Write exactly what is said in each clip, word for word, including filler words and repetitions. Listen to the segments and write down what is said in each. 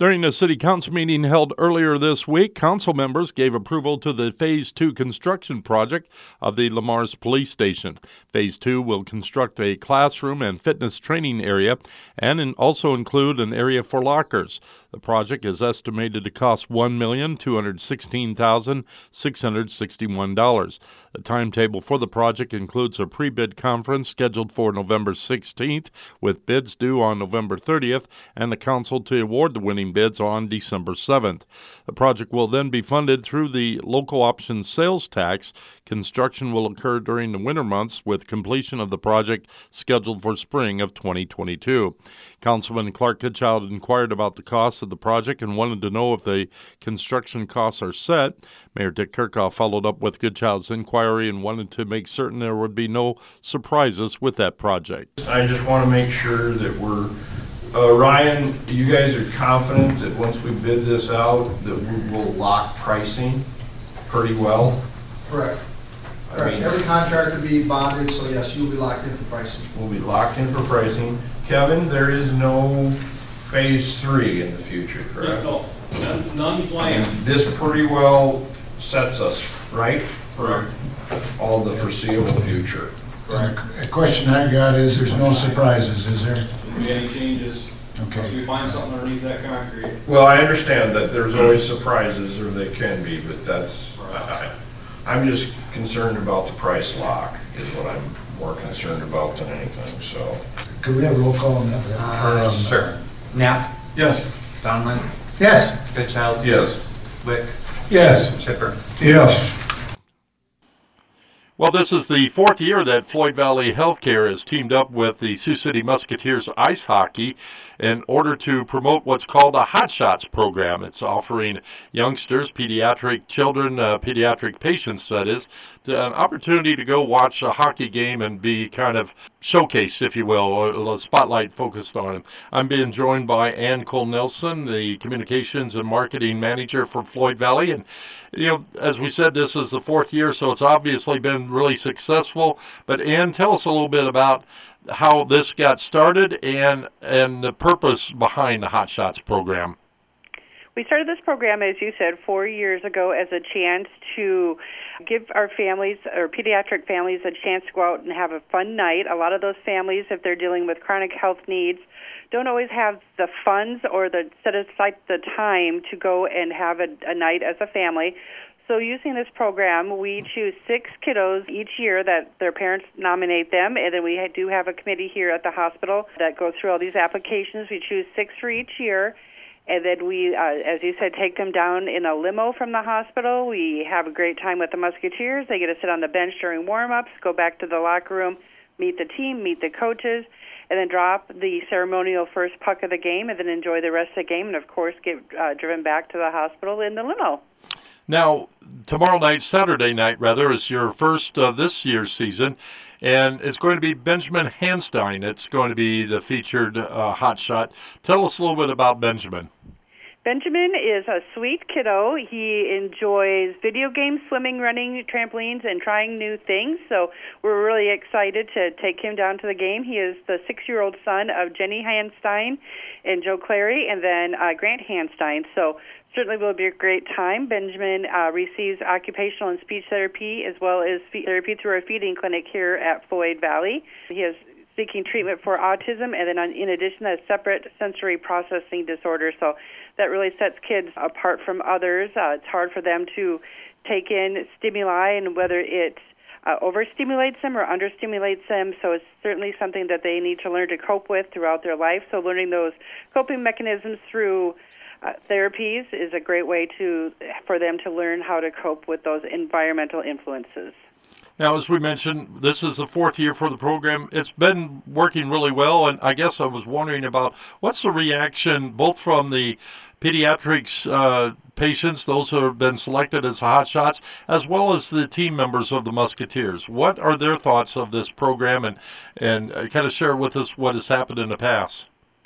During a city council meeting held earlier this week, council members gave approval to the Phase two construction project of the Le Mars Police Station. Phase two will construct a classroom and fitness training area and also include an area for lockers. The project is estimated to cost one million two hundred sixteen thousand six hundred sixty-one dollars. The timetable for the project includes a pre-bid conference scheduled for November sixteenth, with bids due on November thirtieth, and the council to award the winning bids on December seventh. The project will then be funded through the local option sales tax. Construction will occur during the winter months, with completion of the project scheduled for spring of twenty twenty-two. Councilman Clark Goodchild inquired about the costs of the project and wanted to know if the construction costs are set. Mayor Dick Kirchhoff followed up with Goodchild's inquiry and wanted to make certain there would be no surprises with that project. I just want to make sure that we're Uh, Ryan, you guys are confident that once we bid this out, that we will lock pricing pretty well? Correct. I Correct. mean, Every contract will be bonded, so yes, you'll be locked in for pricing. we'll be locked in for pricing. Kevin, there is no phase three in the future, correct? No, none, none planned. And this pretty well sets us, right? Correct. All the foreseeable future. Correct. A question I got is, there's no surprises, is there? If we any changes, Okay. if we find something underneath that concrete. Well, I understand that there's always surprises, or they can be, but that's, I, I'm just concerned about the price lock is what I'm more concerned about than anything, so. Could we have a roll call on that? Uh, sure. Knapp, Yes. Donlin, Yes. Goodchild, Yes. Wick, Yes. Chipper. Yes. Well, this is the fourth year that Floyd Valley Healthcare has teamed up with the Sioux City Musketeers Ice Hockey in order to promote what's called a Hot Shots program. It's offering youngsters, pediatric children, uh, pediatric patients, that is, to, an opportunity to go watch a hockey game and be kind of showcased, if you will, or a spotlight focused on them. I'm being joined by Ann Cole Nelson, the Communications and Marketing Manager for Floyd Valley. And, you know, as we said, this is the fourth year, so it's obviously been really successful. But Ann, tell us a little bit about how this got started and and the purpose behind the Hot Shots program. We started this program, as you said, four years ago as a chance to give our families, or pediatric families, a chance to go out and have a fun night. A lot of those families, if they're dealing with chronic health needs, don't always have the funds or the set aside the time to go and have a, a night as a family. So using this program, we choose six kiddos each year that their parents nominate them, and then we do have a committee here at the hospital that goes through all these applications. We choose six for each year, and then we, uh, as you said, take them down in a limo from the hospital. We have a great time with the Musketeers. They get to sit on the bench during warm-ups, go back to the locker room, meet the team, meet the coaches, and then drop the ceremonial first puck of the game, and then enjoy the rest of the game, and, of course, get uh, driven back to the hospital in the limo. Now, tomorrow night, Saturday night, rather, is your first of this year's season, and it's going to be Benjamin Hanstein. It's going to be the featured uh, hot shot. Tell us a little bit about Benjamin. Benjamin is a sweet kiddo. He enjoys video games, swimming, running, trampolines, and trying new things. So we're really excited to take him down to the game. He is the six-year-old son of Jenny Hanstein and Joe Clary, and then uh, Grant Hanstein. So certainly will be a great time. Benjamin uh, receives occupational and speech therapy as well as fe- therapy through our feeding clinic here at Floyd Valley. He is seeking treatment for autism, and then on, in addition, a separate sensory processing disorder. So that really sets kids apart from others. Uh, it's hard for them to take in stimuli, and whether it uh, overstimulates them or understimulates them. So it's certainly something that they need to learn to cope with throughout their life. So learning those coping mechanisms through Uh, therapies is a great way to for them to learn how to cope with those environmental influences. Now, as we mentioned, this is the fourth year for the program. It's been working really well, and I guess I was wondering about what's the reaction both from the pediatrics uh, patients, those who have been selected as hot shots, as well as the team members of the Musketeers. What are their thoughts of this program, and, and uh, kind of share with us what has happened in the past?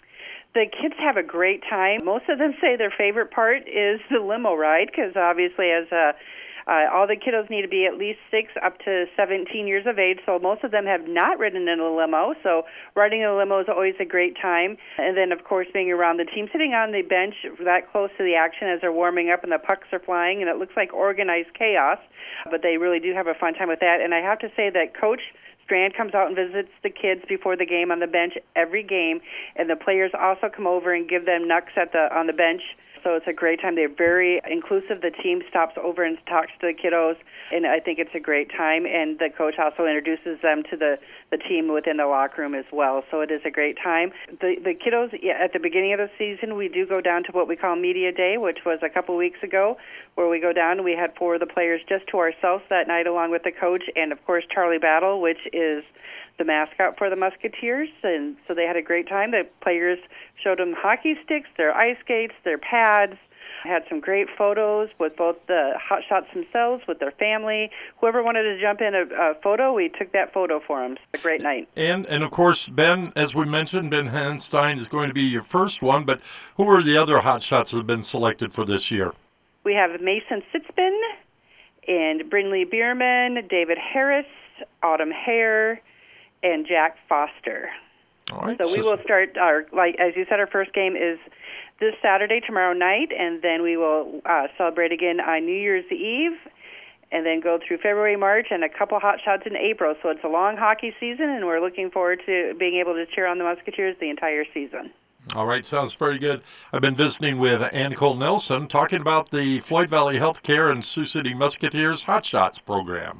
The kids have a great time. Most of them say their favorite part is the limo ride, because obviously as a Uh, all the kiddos need to be at least six up to seventeen years of age, so most of them have not ridden in a limo, so riding in a limo is always a great time. And then, of course, being around the team, sitting on the bench that close to the action as they're warming up and the pucks are flying, and it looks like organized chaos, but they really do have a fun time with that. And I have to say that Coach Strand comes out and visits the kids before the game on the bench every game, and the players also come over and give them knucks at the on the bench. So it's a great time. They're very inclusive. The team stops over and talks to the kiddos, and I think it's a great time. And the coach also introduces them to the, the team within the locker room as well. So it is a great time. The the kiddos, yeah, at the beginning of the season, we do go down to what we call Media Day, which was a couple weeks ago, where we go down and we had four of the players just to ourselves that night along with the coach, and, of course, Charlie Battle, which is the mascot for the Musketeers, and so they had a great time. The players showed them hockey sticks, their ice skates, their pads, had some great photos with both the hot shots themselves, with their family. Whoever wanted to jump in a, a photo, we took that photo for them. It's a great night. And, and of course, Ben, as we mentioned, Ben Hanstein is going to be your first one, but who are the other hot shots that have been selected for this year? We have Mason Sitzman and Brinley Bierman, David Harris, Autumn Hare, and Jack Foster. All right. So we will start our, like as you said, our first game is this Saturday, tomorrow night, and then we will uh, celebrate again on New Year's Eve, and then go through February, March, and a couple hot shots in April. So it's a long hockey season, and we're looking forward to being able to cheer on the Musketeers the entire season. All right, sounds very good. I've been visiting with Ann Cole Nelson, talking about the Floyd Valley Healthcare and Sioux City Musketeers Hot Shots program.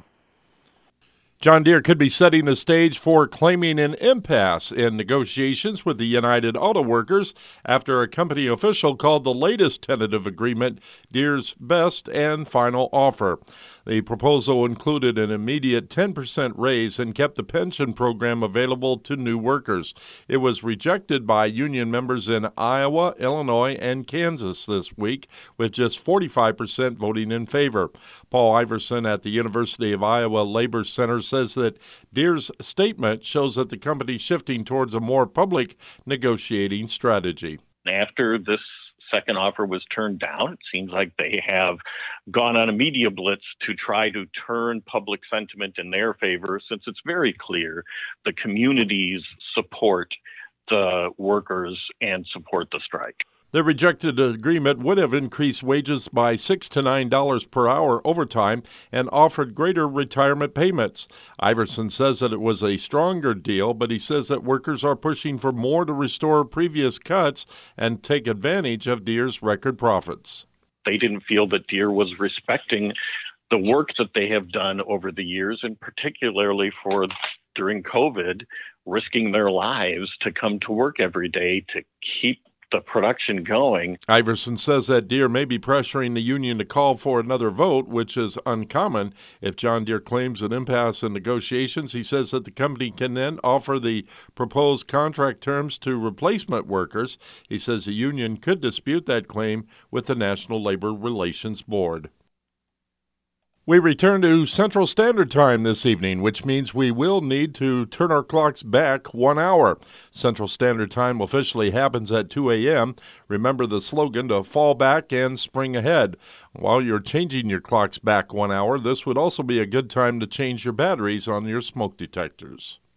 John Deere could be setting the stage for claiming an impasse in negotiations with the United Auto Workers after a company official called the latest tentative agreement Deere's best and final offer. The proposal included an immediate ten percent raise and kept the pension program available to new workers. It was rejected by union members in Iowa, Illinois, and Kansas this week, with just forty-five percent voting in favor. Paul Iverson at the University of Iowa Labor Center says that Deere's statement shows that the company is shifting towards a more public negotiating strategy. After this second offer was turned down, it seems like they have gone on a media blitz to try to turn public sentiment in their favor, since it's very clear the communities support the workers and support the strike. The rejected agreement would have increased wages by six to nine dollars per hour overtime and offered greater retirement payments. Iverson says that it was a stronger deal, but he says that workers are pushing for more to restore previous cuts and take advantage of Deere's record profits. They didn't feel that Deere was respecting the work that they have done over the years, and particularly for during COVID, risking their lives to come to work every day to keep the production going. Iverson says that Deere may be pressuring the union to call for another vote, which is uncommon. If John Deere claims an impasse in negotiations, he says that the company can then offer the proposed contract terms to replacement workers. He says the union could dispute that claim with the National Labor Relations Board. We return to Central Standard Time this evening, which means we will need to turn our clocks back one hour. Central Standard Time officially happens at two a.m. Remember the slogan to fall back and spring ahead. While you're changing your clocks back one hour, this would also be a good time to change your batteries on your smoke detectors.